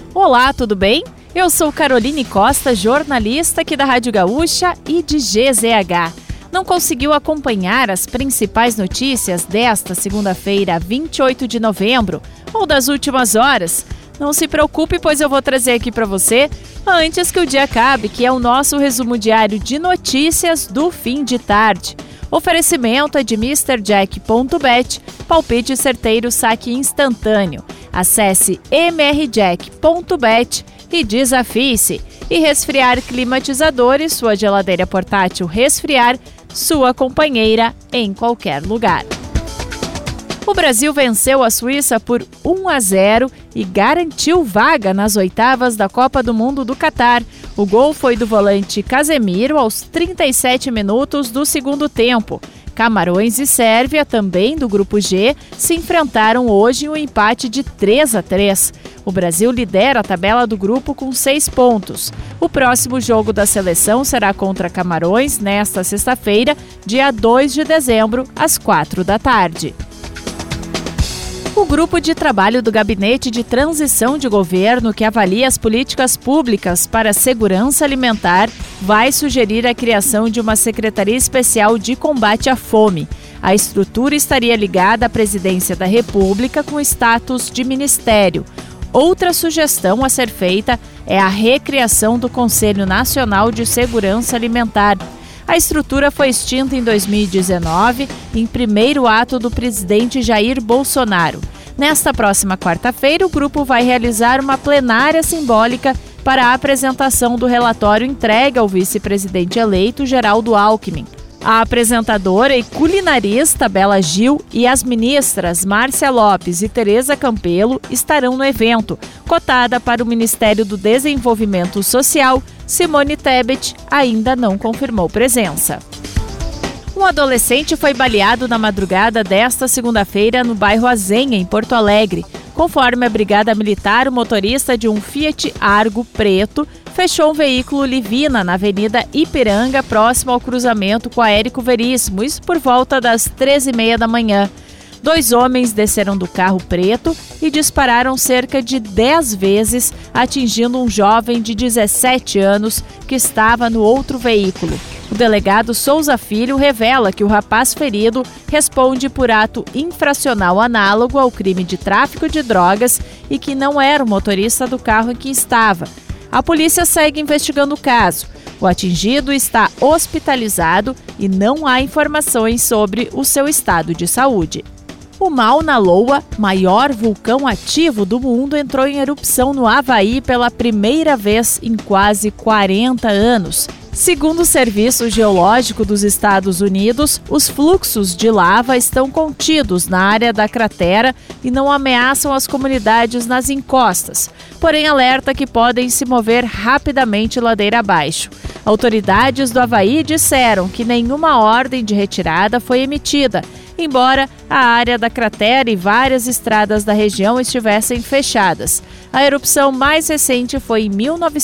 Olá, tudo bem? Eu sou Caroline Costa, jornalista aqui da Rádio Gaúcha e de GZH. Não conseguiu acompanhar as principais notícias desta segunda-feira, 28 de novembro, ou das últimas horas? Não se preocupe, pois eu vou trazer aqui para você antes que o dia acabe, que é o nosso resumo diário de notícias do fim de tarde. Oferecimento é de MrJack.bet, palpite certeiro, saque instantâneo. Acesse mrjack.bet e desafie-se. E Resfriar Climatizadores, sua geladeira portátil Resfriar, sua companheira em qualquer lugar. O Brasil venceu a Suíça por 1-0 e garantiu vaga nas oitavas da Copa do Mundo do Catar. O gol foi do volante Casemiro aos 37 minutos do segundo tempo. Camarões e Sérvia, também do Grupo G, se enfrentaram hoje em um empate de 3-3. O Brasil lidera a tabela do grupo com 6 pontos. O próximo jogo da seleção será contra Camarões nesta sexta-feira, dia 2 de dezembro, às 4 da tarde. O grupo de trabalho do Gabinete de Transição de Governo, que avalia as políticas públicas para a segurança alimentar, vai sugerir a criação de uma Secretaria Especial de Combate à Fome. A estrutura estaria ligada à Presidência da República com status de ministério. Outra sugestão a ser feita é a recriação do Conselho Nacional de Segurança Alimentar. A estrutura foi extinta em 2019, em primeiro ato do presidente Jair Bolsonaro. Nesta próxima quarta-feira, o grupo vai realizar uma plenária simbólica para a apresentação do relatório entregue ao vice-presidente eleito Geraldo Alckmin. A apresentadora e culinarista Bela Gil e as ministras Márcia Lopes e Tereza Campelo estarão no evento. Cotada para o Ministério do Desenvolvimento Social, Simone Tebet ainda não confirmou presença. Um adolescente foi baleado na madrugada desta segunda-feira no bairro Azenha, em Porto Alegre. Conforme a Brigada Militar, o motorista de um Fiat Argo preto fechou um veículo Livina na Avenida Ipiranga, próximo ao cruzamento com a Érico Veríssimo, isso por volta das 13h30 da manhã. 2 homens desceram do carro preto e dispararam cerca de 10 vezes, atingindo um jovem de 17 anos que estava no outro veículo. O delegado Souza Filho revela que o rapaz ferido responde por ato infracional análogo ao crime de tráfico de drogas e que não era o motorista do carro em que estava. A polícia segue investigando o caso. O atingido está hospitalizado e não há informações sobre o seu estado de saúde. O Mauna Loa, maior vulcão ativo do mundo, entrou em erupção no Havaí pela primeira vez em quase 40 anos. Segundo o Serviço Geológico dos Estados Unidos, os fluxos de lava estão contidos na área da cratera e não ameaçam as comunidades nas encostas, porém alerta que podem se mover rapidamente ladeira abaixo. Autoridades do Havaí disseram que nenhuma ordem de retirada foi emitida, embora a área da cratera e várias estradas da região estivessem fechadas. A erupção mais recente foi em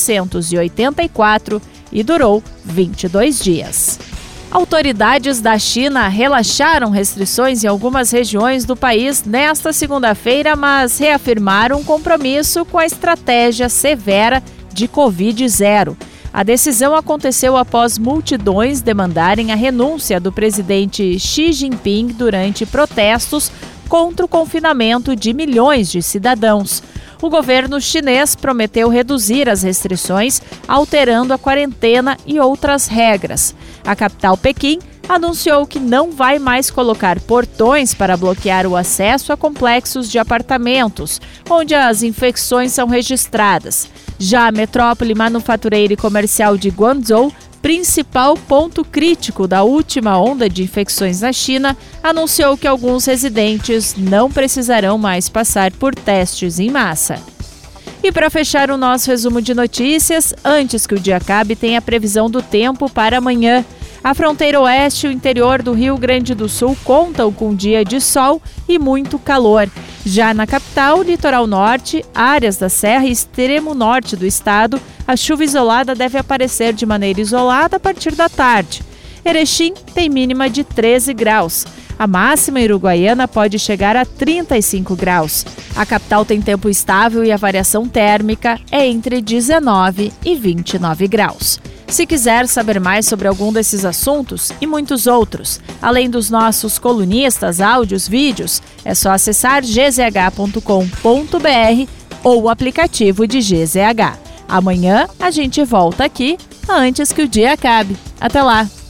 1984 e durou 22 dias. Autoridades da China relaxaram restrições em algumas regiões do país nesta segunda-feira, mas reafirmaram um compromisso com a estratégia severa de Covid-0. A decisão aconteceu após multidões demandarem a renúncia do presidente Xi Jinping durante protestos contra o confinamento de milhões de cidadãos. O governo chinês prometeu reduzir as restrições, alterando a quarentena e outras regras. A capital, Pequim, anunciou que não vai mais colocar portões para bloquear o acesso a complexos de apartamentos, onde as infecções são registradas. Já a metrópole manufatureira e comercial de Guangzhou, principal ponto crítico da última onda de infecções na China, anunciou que alguns residentes não precisarão mais passar por testes em massa. E para fechar o nosso resumo de notícias, antes que o dia acabe, tem a previsão do tempo para amanhã. A fronteira oeste e o interior do Rio Grande do Sul contam com dia de sol e muito calor. Já na capital, litoral norte, áreas da serra e extremo norte do estado, a chuva isolada deve aparecer de maneira isolada a partir da tarde. Erechim tem mínima de 13 graus. A máxima em Uruguaiana pode chegar a 35 graus. A capital tem tempo estável e a variação térmica é entre 19 e 29 graus. Se quiser saber mais sobre algum desses assuntos e muitos outros, além dos nossos colunistas, áudios, vídeos, é só acessar gzh.com.br ou o aplicativo de GZH. Amanhã a gente volta aqui antes que o dia acabe. Até lá!